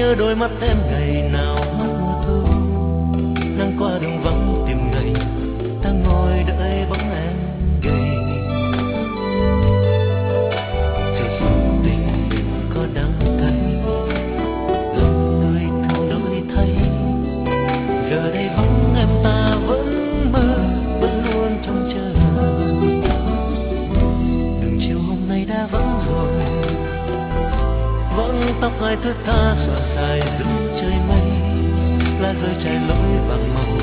nhớ đôi mắt em ngày nào mắt mùa thu, nắng qua đường vắng tìm ngày ta ngồi đợi bóng em gầy. Cho dù tình có đắng cay, lòng người thường đổi thay, giờ đây vắng em ta vẫn mơ, vẫn luôn trông chờ. Đường chiều hôm nay đã vắng rồi, vắng tóc ai thướt tha xõa dài giữa trời mây, lá rơi trái lối bạc màu